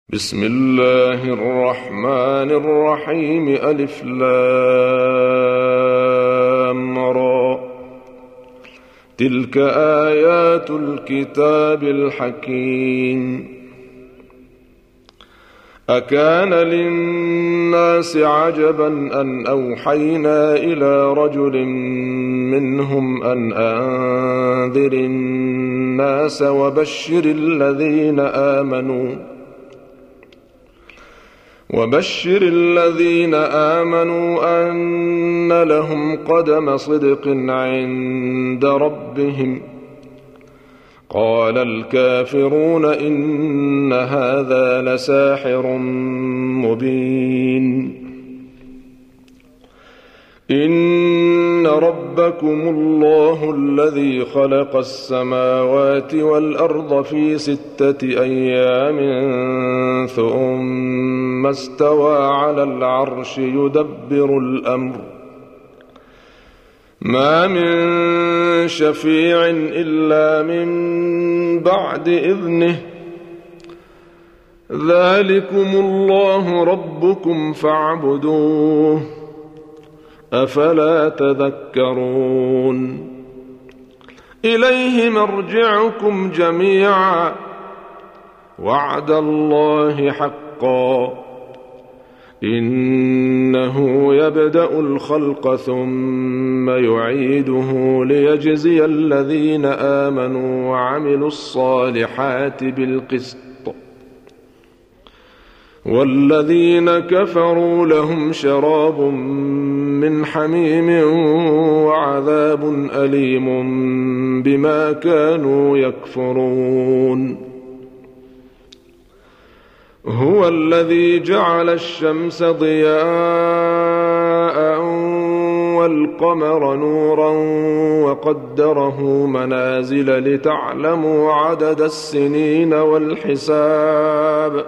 بسم الله الرحمن الرحيم. ألف لام را. تلك آيات الكتاب الحكيم. أكان للناس عجبا أن أوحينا إلى رجل منهم أن أنذر الناس وبشر الذين آمنوا أن لهم قدم صدق عند ربهم. قال الكافرون إن هذا لساحر مبين. إن ربكم الله الذي خلق السماوات والأرض في 6 أيام ثم استوى على العرش يدبر الأمر. ما من شفيع إلا من بعد إذنه. ذلكم الله ربكم فاعبدوه. أفلا تذكرون. إليه مرجعكم جميعا وعد الله حقا. إنه يبدأ الخلق ثم يعيده ليجزي الذين آمنوا وعملوا الصالحات بالقسط، والذين كفروا لهم شراب من حميم وعذاب أليم بما كانوا يكفرون. هو الذي جعل الشمس ضياء والقمر نورا وقدره منازل لتعلموا عدد السنين والحساب.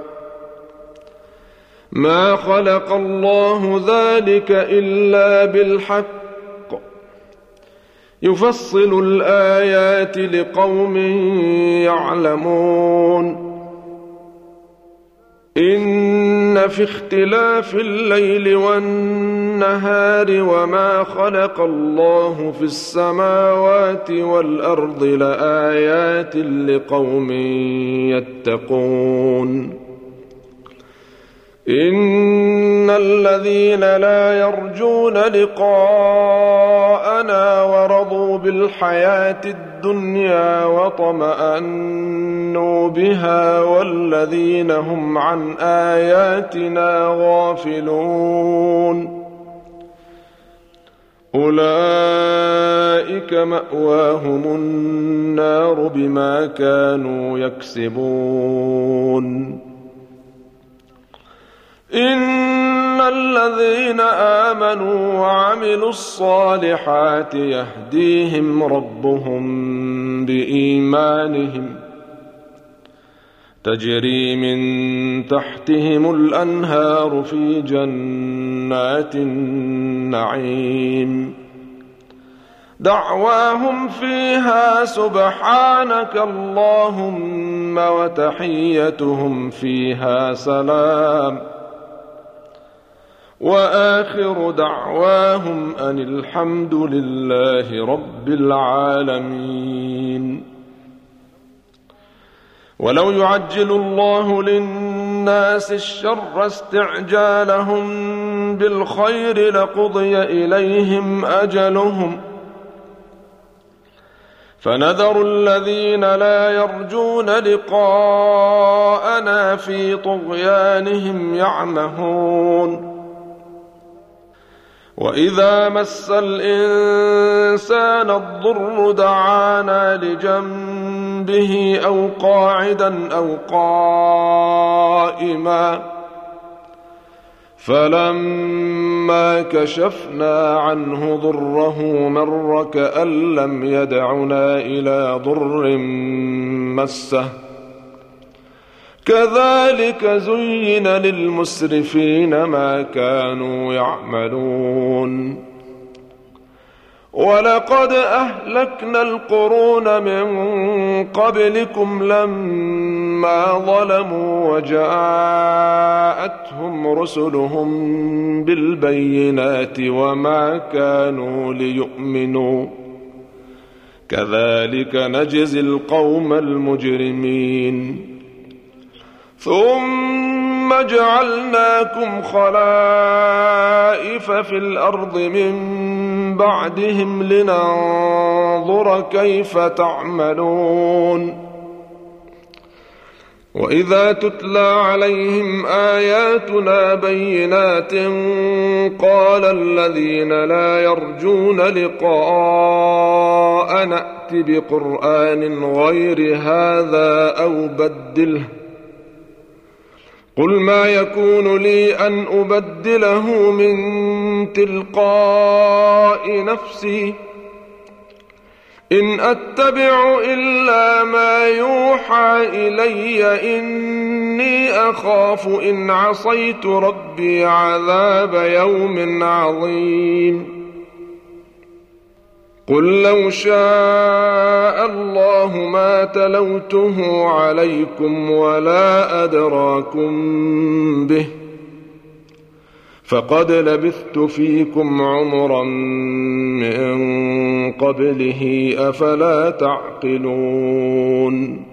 ما خلق الله ذلك إلا بالحق. يفصل الآيات لقوم يعلمون. إن في اختلاف الليل والنهار وما خلق الله في السماوات والأرض لآيات لقوم يتقون. إن الذين لا يرجون لقاءنا ورضوا بالحياة الدنيا وطمأنوا بها والذين هم عن آياتنا غافلون أولئك مأواهم النار بما كانوا يكسبون. إن الذين آمنوا وعملوا الصالحات يهديهم ربهم بإيمانهم تجري من تحتهم الأنهار في جنات النعيم. دعواهم فيها سبحانك اللهم وتحيتهم فيها سلام. وآخر دعواهم أن الحمد لله رب العالمين. ولو يعجل الله للناس الشر استعجالهم بالخير لقضي إليهم أجلهم. فنذر الذين لا يرجون لقاءنا في طغيانهم يعمهون. وإذا مس الإنسان الضر دعانا لجنبه أو قاعدا أو قائما فلما كشفنا عنه ضره مر كأن لم يدعنا إلى ضر مسه. كذلك زين للمسرفين ما كانوا يعملون. ولقد أهلكنا القرون من قبلكم لما ما ظلموا وجاءتهم رسلهم بالبينات وما كانوا ليؤمنوا كذلك نجزي القوم المجرمين ثم جعلناكم خلائف في الأرض من بعدهم لننظر كيف تعملون وإذا تتلى عليهم آياتنا بينات قال الذين لا يرجون لقاء نأت بقرآن غير هذا أو بدله قل ما يكون لي أن أبدله من تلقاء نفسي إن أتبع إلا ما يوحى إلي إني أخاف إن عصيت ربي عذاب يوم عظيم قل لو شاء الله ما تلوته عليكم ولا أدراكم به فقد لبثت فيكم عمرا من قبله أفلا تعقلون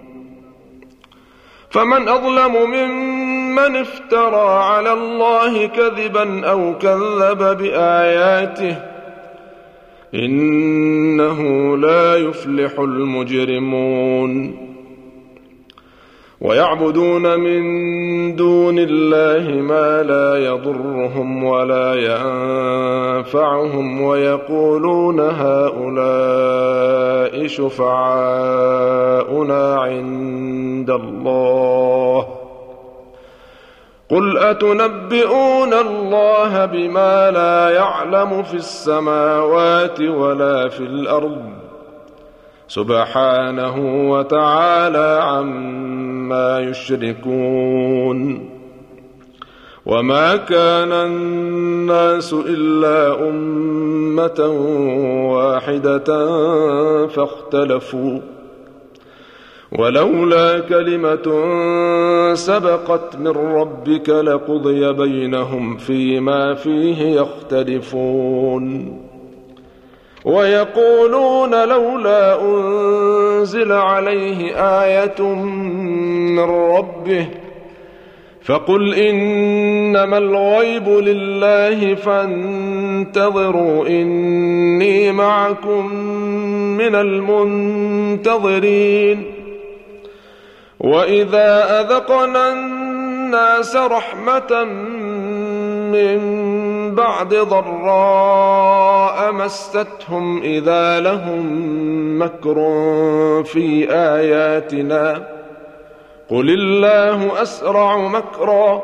فمن أظلم ممن افترى على الله كذبا أو كذب بآياته إنه لا يفلح المجرمون ويعبدون من دون الله ما لا يضرهم ولا ينفعهم ويقولون هؤلاء شفعاؤنا عند الله قل أتنبئون الله بما لا يعلم في السماوات ولا في الأرض سبحانه وتعالى عما يشركون وما كان الناس إلا أمة واحدة فاختلفوا ولولا كلمة سبقت من ربك لقضي بينهم فيما فيه يختلفون ويقولون لولا أنزل عليه آية من ربه فقل إنما الغيب لله فانتظروا إني معكم من المنتظرين وإذا أذقنا الناس رحمة من بعد ضراء مستهم إذا لهم مكر في آياتنا قل الله أسرع مكرا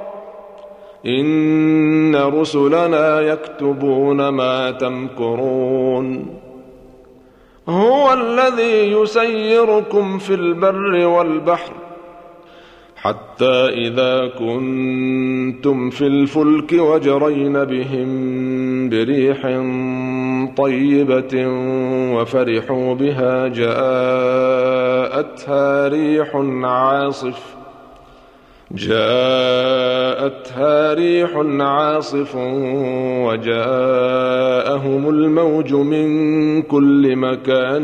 إن رسلنا يكتبون ما تمكرون هو الذي يسيركم في البر والبحر حتى إذا كنتم في الفلك وجرين بهم بريح طيبة وفرحوا بها جاءتها ريح عاصف وجاءهم الموج من كل مكان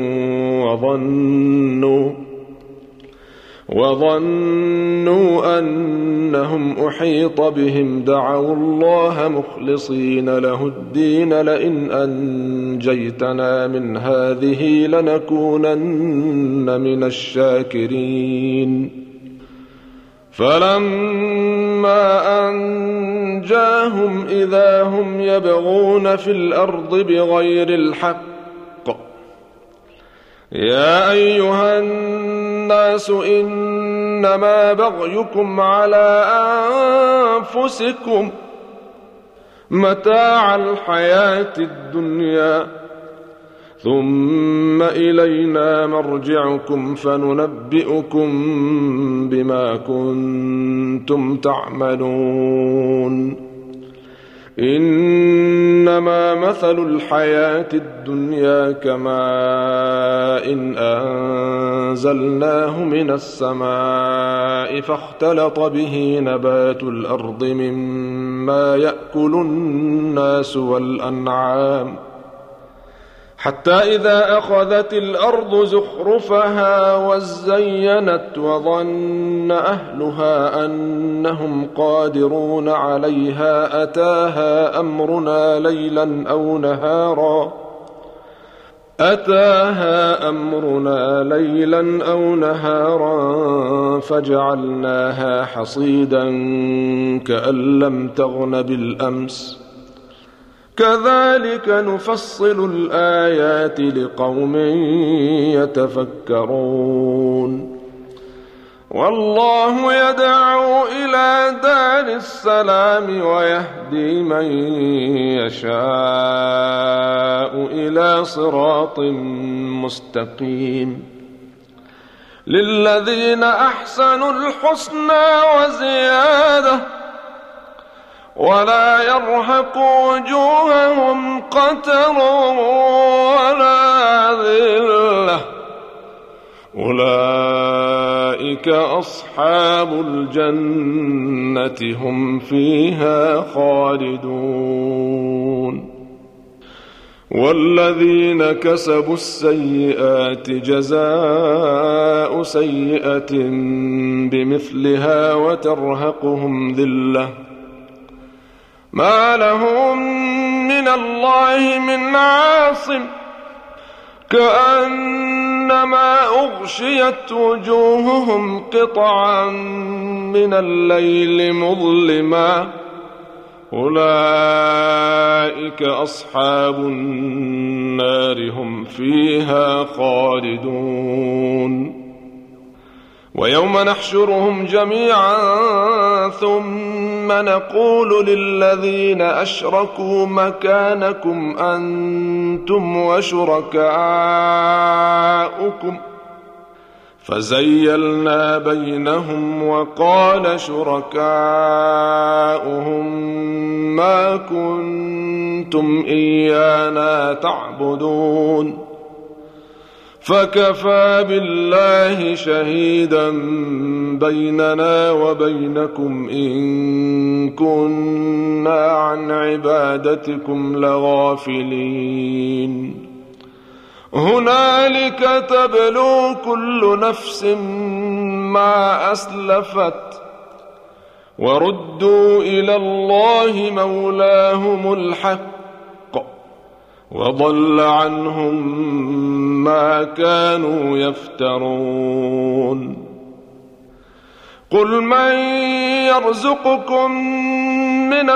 وظنوا أنهم أحيط بهم دعوا الله مخلصين له الدين لئن أنجيتنا من هذه لنكونن من الشاكرين فلما أنجاهم إذا هم يبغون في الأرض بغير الحق يا أيها الناس إنما بغيكم على أنفسكم متاع الحياة الدنيا ثم إلينا مرجعكم فننبئكم بما كنتم تعملون إنما مثل الحياة الدنيا كماء إن أنزلناه من السماء فاختلط به نبات الأرض مما يأكل الناس والأنعام حتى إذا أخذت الأرض زخرفها وزينت وظن أهلها أنهم قادرون عليها أتاها أمرنا ليلا أو نهارا فجعلناها حصيدا كأن لم تغن بالأمس كذلك نفصل الآيات لقوم يتفكرون والله يدعو إلى دار السلام ويهدي من يشاء إلى صراط مستقيم للذين أحسنوا الحسنى وزيادة ولا يرهق وجوههم قتر ولا ذلة أولئك أصحاب الجنة هم فيها خالدون والذين كسبوا السيئات جزاء سيئة بمثلها وترهقهم ذلة ما لهم من الله من عاصم كأنما أغشيت وجوههم قطعا من الليل مظلما أولئك أصحاب النار هم فيها خالدون ويوم نحشرهم جميعا ثم نقول للذين أشركوا مكانكم أنتم وشركاؤكم فزيلنا بينهم وقال شركاؤهم ما كنتم إيانا تعبدون فكفى بالله شهيدا بيننا وبينكم إن كنا عن عبادتكم لغافلين هنالك تبلو كل نفس ما أسلفت وردوا إلى الله مولاهم الحق وضل عنهم ما كانوا يفترون قل من يرزقكم من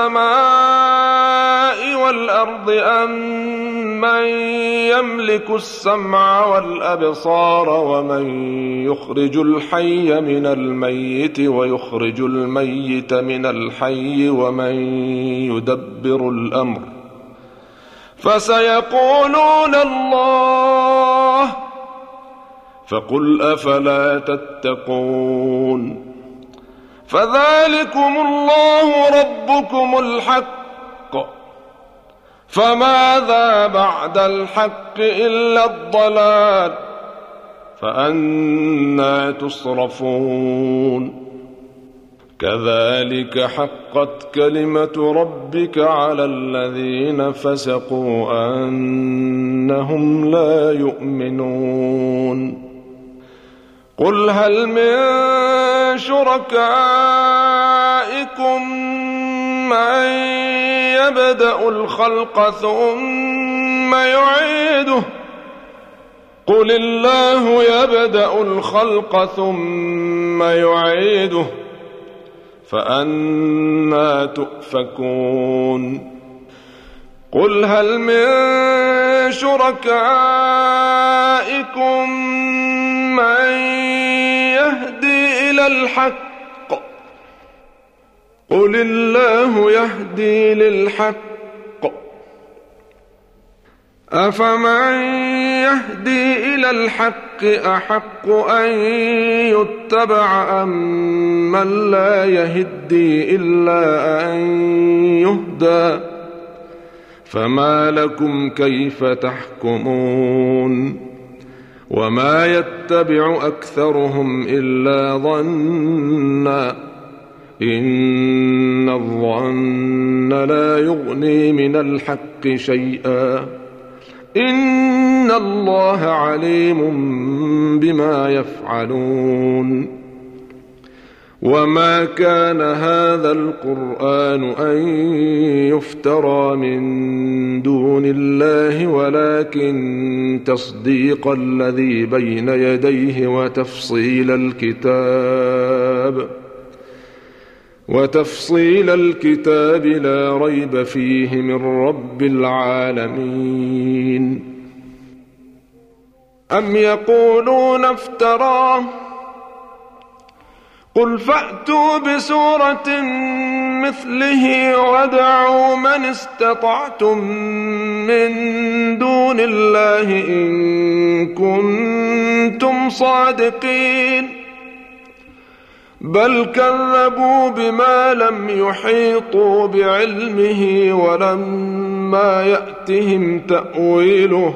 السماء والأرض أم من يملك السمع والأبصار ومن يخرج الحي من الميت ويخرج الميت من الحي ومن يدبر الأمر فسيقولون الله فقل أفلا تتقون فذلكم الله ربكم الحق فماذا بعد الحق إلا الضلال فأنى تصرفون كذلك حقت كلمة ربك على الذين فسقوا أنهم لا يؤمنون قل هل من شركائكم من يبدأ الخلق ثم يعيده قل الله يبدأ الخلق ثم يعيده فأنى تؤفكون قل هل من شركائكم من يهدي إلى الحق قل الله يهدي للحق أفمن يهدي إلى الحق أحق أن يتبع أم من لا يهدي إلا أن يهدى فما لكم كيف تحكمون وما يتبع أكثرهم إلا ظنا إن الظن لا يغني من الحق شيئا إن الله عليم بما يفعلون وما كان هذا القرآن أن يفترى من دون الله ولكن تصديق الذي بين يديه وتفصيل الكتاب لا ريب فيه من رب العالمين أم يقولون افتراه قل فأتوا بسورة مثله وادعوا من استطعتم من دون الله إن كنتم صادقين بل كذبوا بما لم يحيطوا بعلمه ولما يأتهم تأويله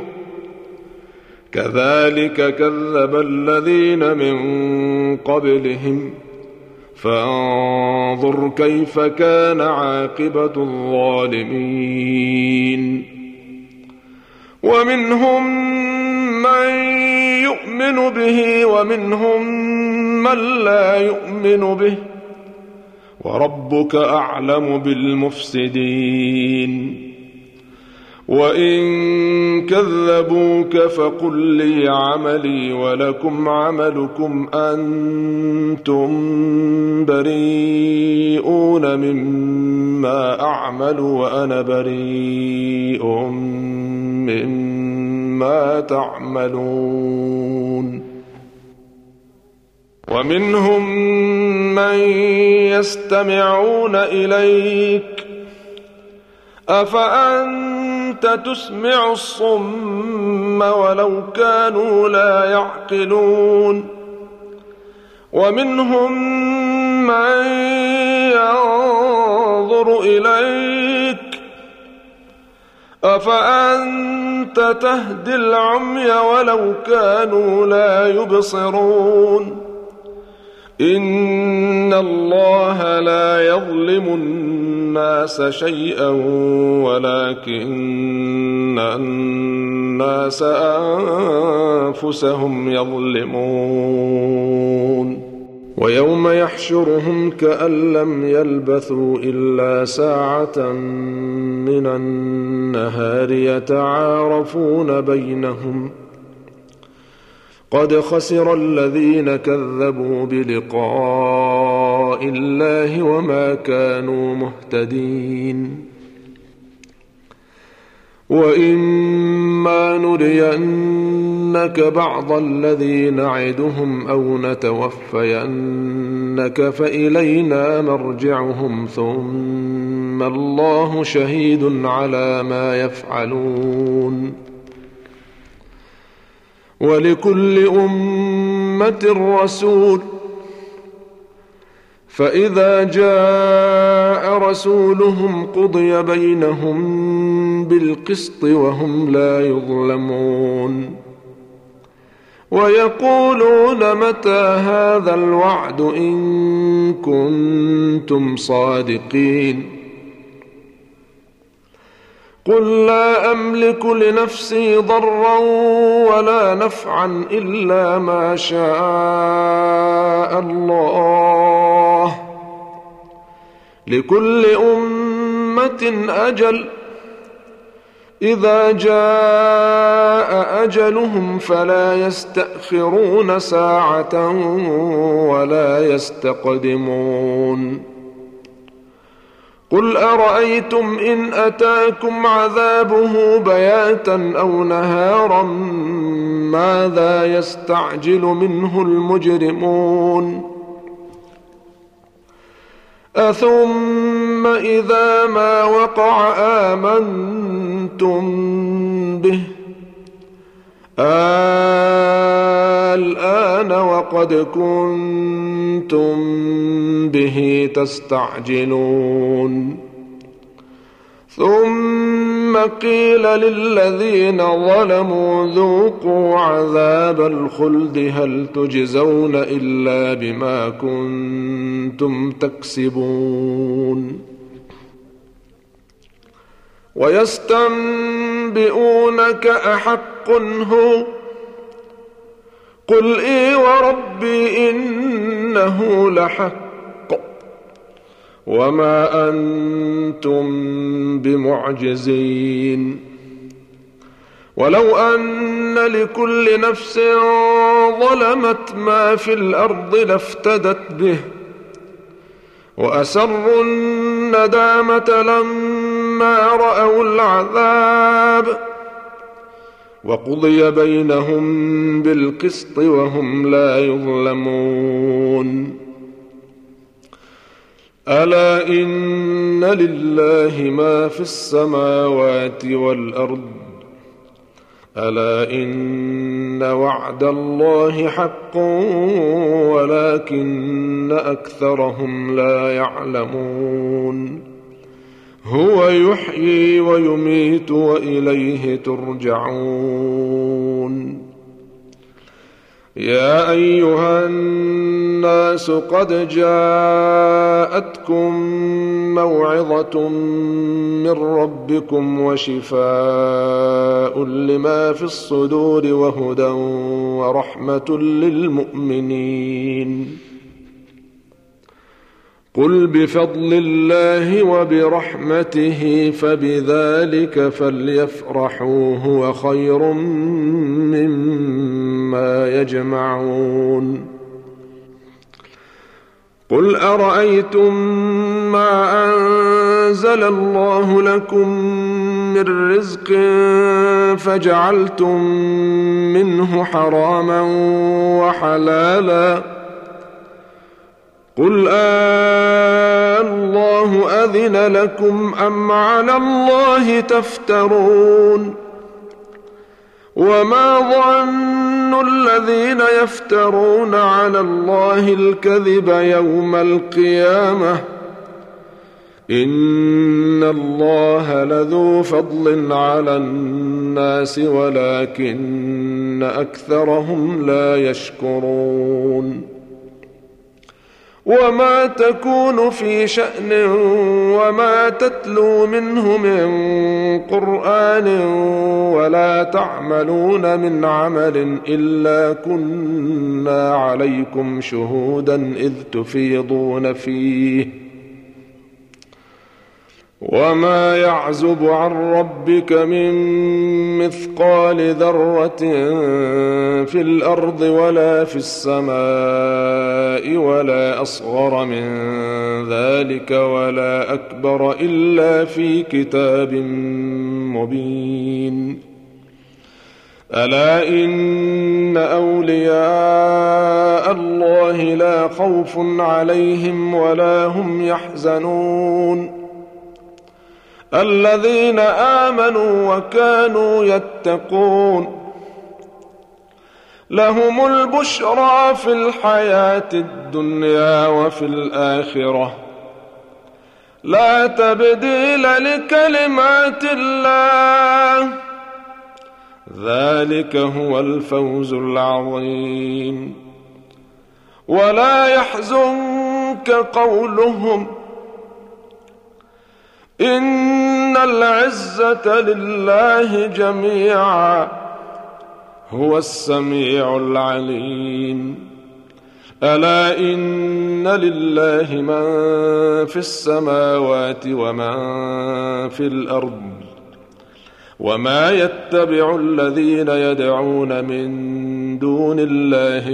كذلك كذب الذين من قبلهم فانظر كيف كان عاقبة الظالمين ومنهم من يؤمن به ومنهم من لا يؤمن به وربك أعلم بالمفسدين وإن كذبوك فقل لي عملي ولكم عملكم أنتم بريئون مما أعمل وأنا بريء مما تعملون ومنهم من يستمعون إليك أفأنت تسمع الصم ولو كانوا لا يعقلون ومنهم من ينظر إليك أفأنت تهدي العمي ولو كانوا لا يبصرون إن الله لا يظلم الناس شيئا ولكن الناس أنفسهم يظلمون ويوم يحشرهم كأن لم يلبثوا إلا ساعة من النهار يتعارفون بينهم قد خسر الذين كذبوا بلقاء الله وما كانوا مهتدين وإما نرينك بعض الذي نعدهم أو نتوفينك فإلينا مرجعهم ثم الله شهيد على ما يفعلون ولكل أمة رسول فإذا جاء رسولهم قضي بينهم بالقسط وهم لا يظلمون ويقولون متى هذا الوعد إن كنتم صادقين قل لا أملك لنفسي ضرا ولا نفعا إلا ما شاء الله لكل أمة أجل إذا جاء أجلهم فلا يستأخرون ساعة ولا يستقدمون قل أرأيتم إن أتاكم عذابه بياتا أو نهارا ماذا يستعجل منه المجرمون أثم إذا ما وقع آمنتم به الآن وقد كنتم به تستعجلون ثم قيل للذين ظلموا ذوقوا عذاب الخلد هل تجزون إلا بما كنتم تكسبون ويستنبئونك أحق هو قل إي وربي إنه لحق وما أنتم بمعجزين ولو أن لكل نفس ظلمت ما في الأرض لافتدت به وأسروا الندامة لما رأوا العذاب وقضي بينهم بالقسط وهم لا يظلمون ألا إن لله ما في السماوات والأرض ألا إن وعد الله حق ولكن أكثرهم لا يعلمون هو يحيي ويميت وإليه ترجعون يا أيها الناس قد جاءتكم موعظة من ربكم وشفاء لما في الصدور وهدى ورحمة للمؤمنين قل بفضل الله وبرحمته فبذلك فليفرحوا هو خير مما يجمعون قل أرأيتم ما أنزل الله لكم من رزق فجعلتم منه حراما وحلالا قل الله أذن لكم أم على الله تفترون وما ظن الذين يفترون على الله الكذب يوم القيامة إن الله لذو فضل على الناس ولكن أكثرهم لا يشكرون وما تكون في شأن وما تتلو منه من قرآن ولا تعملون من عمل إلا كنا عليكم شهودا إذ تفيضون فيه وما يعزب عن ربك من مثقال ذرة في الأرض ولا في السماء ولا أصغر من ذلك ولا أكبر إلا في كتاب مبين ألا إن أولياء الله لا خوف عليهم ولا هم يحزنون الذين آمنوا وكانوا يتقون لهم البشرى في الحياة الدنيا وفي الآخرة لا تبديل لكلمات الله ذلك هو الفوز العظيم ولا يحزنك قولهم إن العزة لله جميعا هو السميع العليم ألا إن لله من في السماوات ومن في الأرض وما يتبع الذين يدعون من دون الله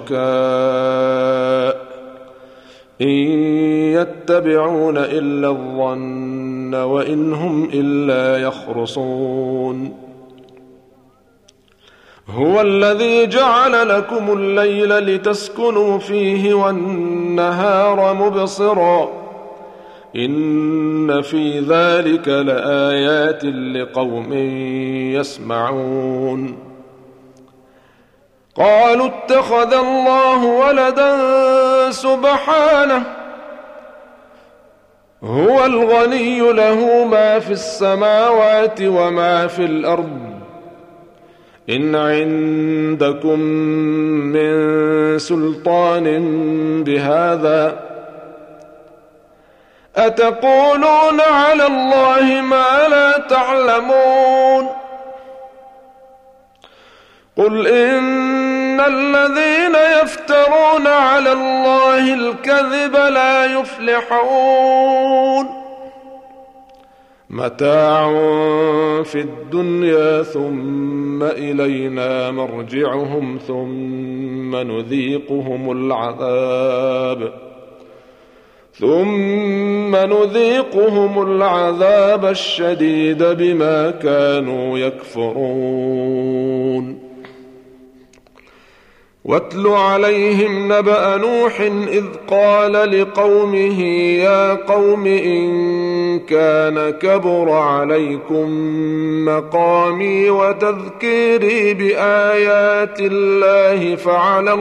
شركاء إن يتبعون إلا الظن وإن هم إلا يخرصون هو الذي جعل لكم الليل لتسكنوا فيه والنهار مبصرا إن في ذلك لآيات لقوم يسمعون. قالوا اتخذ الله ولدا سبحانه هو الغني له ما في السماوات وما في الأرض إن عندكم من سلطان بهذا أتقولون على الله ما لا تعلمون. قل إن الذين يفترون على الله الكذب لا يفلحون متاع في الدنيا ثم إلينا مرجعهم ثم نذيقهم العذاب الشديد بما كانوا يكفرون. واتل عليهم نبأ نوح إذ قال لقومه يا قوم إن كان كبر عليكم مقامي وتذكيري بآيات الله فعلى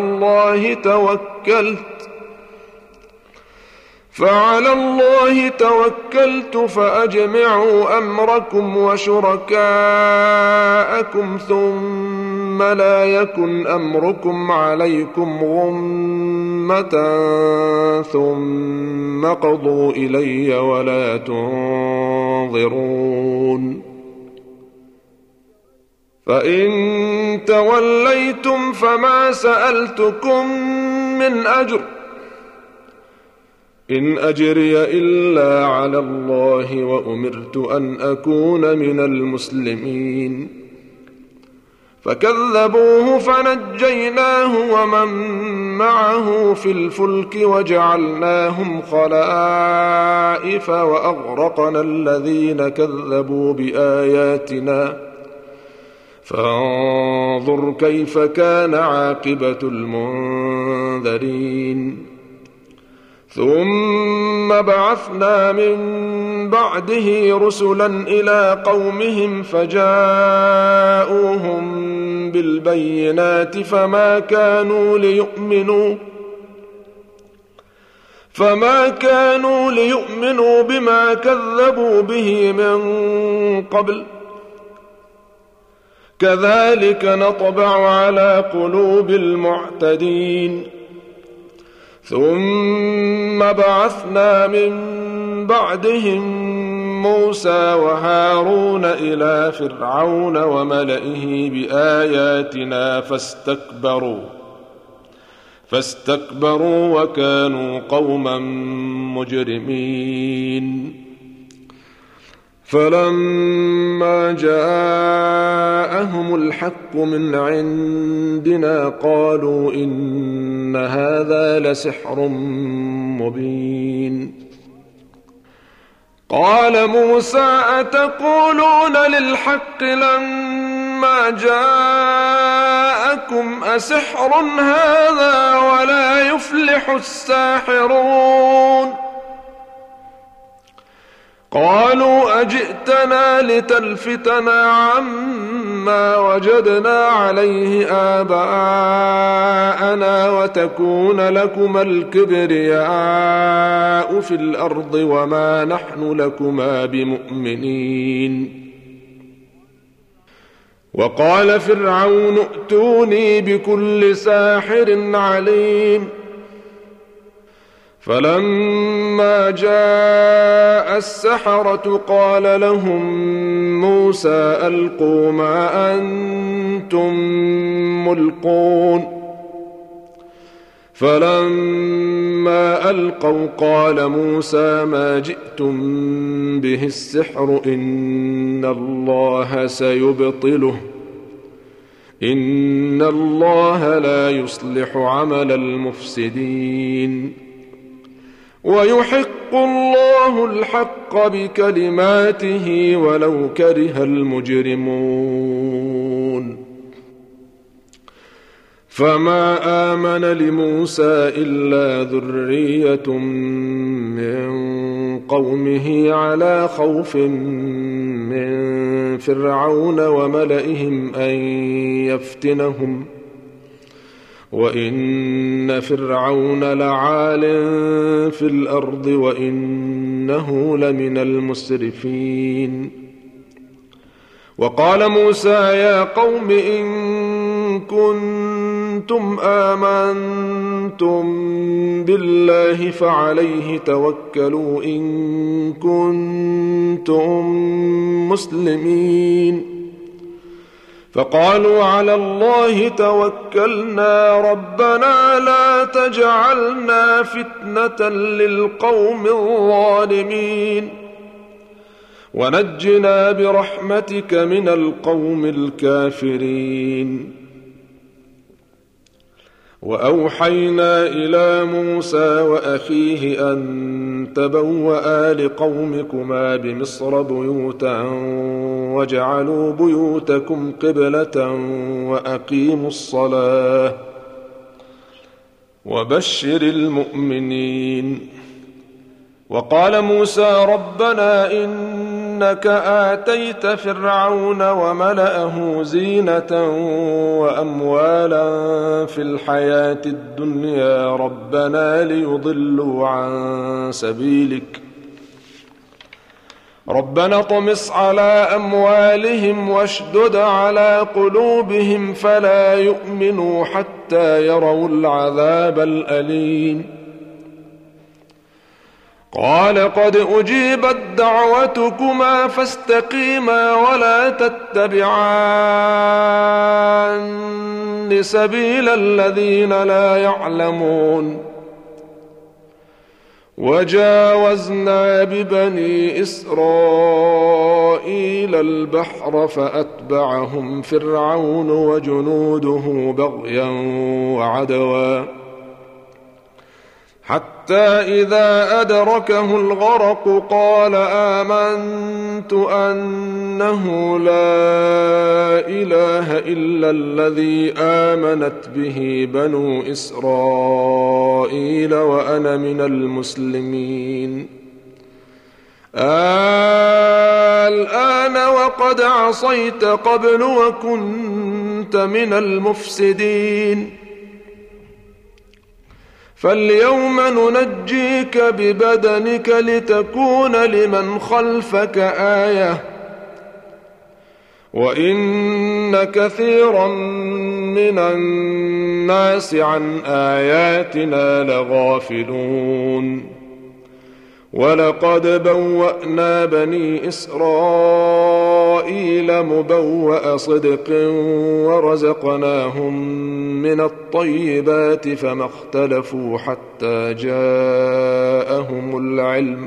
الله توكلت فأجمعوا أمركم وشركاءكم ثم لا يكن أمركم عليكم غمة ثم قضوا إلي ولا تنظرون. فإن توليتم فما سألتكم من أجر إن أجري إلا على الله وأمرت أن أكون من المسلمين. فكذبوه فنجيناه ومن معه في الفلك وجعلناهم خلائف وأغرقنا الذين كذبوا بآياتنا فانظر كيف كان عاقبة المنذرين. ثم بعثنا من بعده رسلا إلى قومهم فجاءوهم بالبينات فما كانوا ليؤمنوا بما كذبوا به من قبل كذلك نطبع على قلوب المعتدين. ثم بعثنا من بعدهم موسى وهارون إلى فرعون وملئه بآياتنا فاستكبروا وكانوا قوما مجرمين. فلما جاءهم الحق من عندنا قالوا إن هذا لسحر مبين. قال موسى أتقولون للحق لما جاءكم أسحر هذا ولا يفلح الساحرون. قالوا أجئتنا لتلفتنا عما وجدنا عليه آباءنا وتكون لكما الكبرياء في الأرض وما نحن لكما بمؤمنين. وقال فرعون ائتوني بكل ساحر عليم. فلما جاء السحرة قال لهم موسى ألقوا ما أنتم ملقون. فلما ألقوا قال موسى ما جئتم به السحر إن الله سيبطله إن الله لا يصلح عمل المفسدين ويحق الله الحق بكلماته ولو كره المجرمون. فما آمن لموسى إلا ذرية من قومه على خوف من فرعون وملئهم أن يفتنهم وإن فرعون لعال في الأرض وإنه لمن المسرفين. وقال موسى يا قوم إن كنتم آمنتم بالله فعليه توكلوا إن كنتم مسلمين. فقالوا على الله توكلنا ربنا لا تجعلنا فتنة للقوم الظالمين ونجنا برحمتك من القوم الكافرين. وأوحينا إلى موسى وأخيه أن تبوأ لقومكما بمصر بيوتا واجعلوا بيوتكم قبلة وأقيموا الصلاة وبشر المؤمنين. وقال موسى ربنا إنك آتيت فرعون وملأه زينة وأموالا في الحياة الدنيا ربنا ليضلوا عن سبيلك ربنا اطمس على أموالهم واشدد على قلوبهم فلا يؤمنوا حتى يروا العذاب الأليم. قال قد أجيبت دعوتكما فاستقيما ولا تتبعان سبيل الذين لا يعلمون. وجاوزنا ببني إسرائيل البحر فأتبعهم فرعون وجنوده بغيا وعدوا حتى إذا أدركه الغرق قال آمنت أنه لا إله إلا الذي آمنت به بنو إسرائيل وأنا من المسلمين. الآن وقد عصيت قبل وكنت من المفسدين فاليوم ننجيك ببدنك لتكون لمن خلفك آية وإن كثيرا من الناس عن آياتنا لغافلون. ولقد بوأنا بني إسرائيل مبوأ صدق ورزقناهم من الطيبات فما اختلفوا حتى جاءهم العلم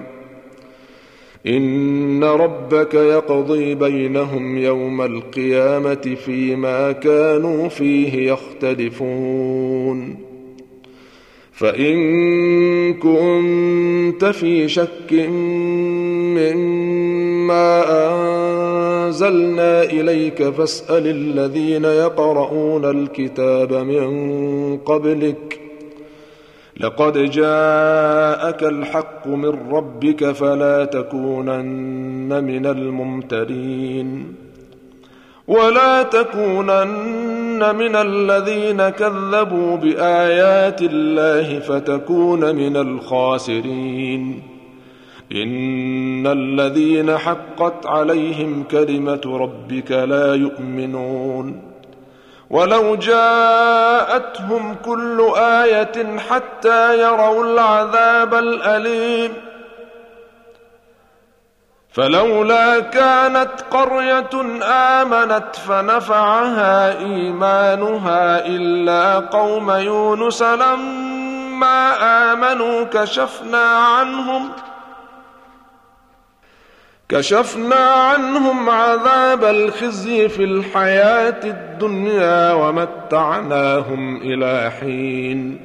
إن ربك يقضي بينهم يوم القيامة فيما كانوا فيه يختلفون. فإن كنت في شك مما أنزلنا إليك فاسأل الذين يقرؤون الكتاب من قبلك لقد جاءك الحق من ربك فلا تكونن من الممترين ولا تكونن من الذين كذبوا بآيات الله فتكون من الخاسرين. إن الذين حقت عليهم كلمة ربك لا يؤمنون ولو جاءتهم كل آية حتى يروا العذاب الأليم فلولا كانت قرية آمنت فنفعها إيمانها إلا قوم يونس لما آمنوا كشفنا عنهم عذاب الخزي في الحياة الدنيا ومتعناهم إلى حين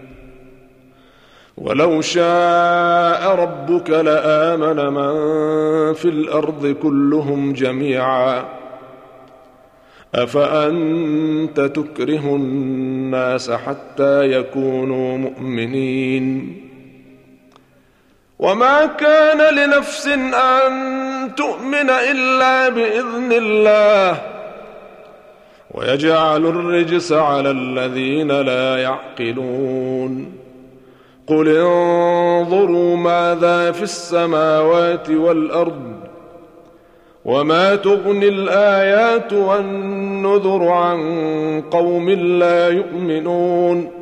ولو شاء ربك لآمن من في الأرض كلهم جميعا أفأنت تكره الناس حتى يكونوا مؤمنين وما كان لنفس أن تؤمن إلا بإذن الله ويجعل الرجس على الذين لا يعقلون قل انظروا ماذا في السماوات والأرض وما تغني الآيات والنذر عن قوم لا يؤمنون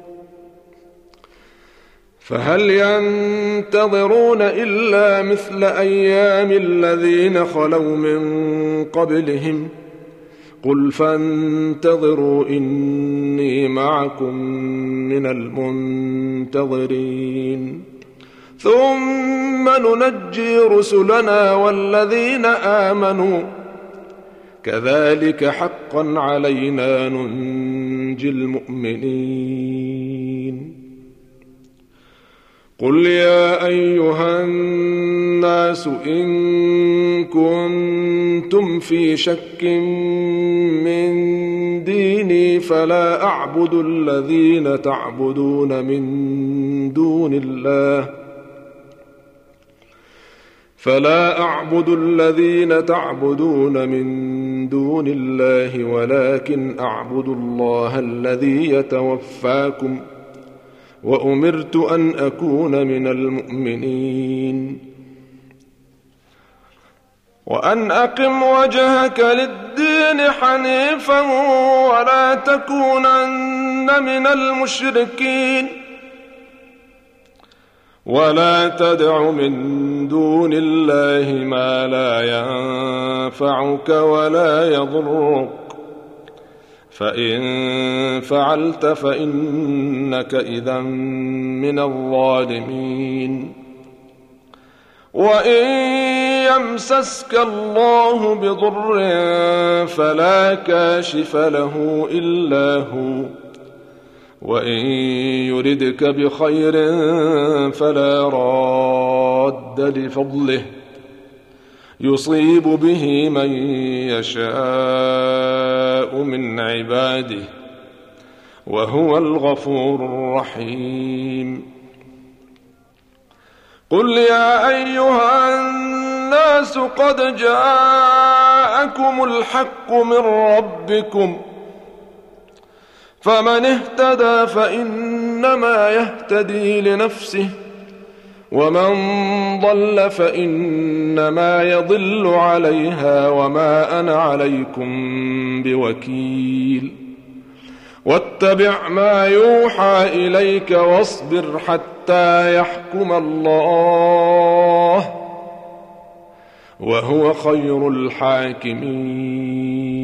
فهل ينتظرون إلا مثل أيام الذين خلوا من قبلهم قل فانتظروا إني معكم من المنتظرين ثم ننجي رسلنا والذين آمنوا كذلك حقا علينا ننجي المؤمنين قل يا أيها الناس إن كنتم في شك من ديني فلا أعبد الذين تعبدون من دون الله ولكن أعبد الله الذي يتوفاكم وأمرت أن أكون من المؤمنين وأن أقم وجهك للدين حنيفا ولا تكونن من المشركين ولا تدع من دون الله ما لا ينفعك ولا يضرك فإن فعلت فإنك إذا من الظالمين وإن يمسسك الله بضر فلا كاشف له إلا هو وإن يردك بخير فلا راد لفضله يصيب به من يشاء من عباده وهو الغفور الرحيم قل يا أيها الناس قد جاءكم الحق من ربكم فمن اهتدى فإنما يهتدي لنفسه ومن ضل فإنما يضل عليها وما أنا عليكم بوكيل واتبع ما يوحى إليك واصبر حتى يحكم الله وهو خير الحاكمين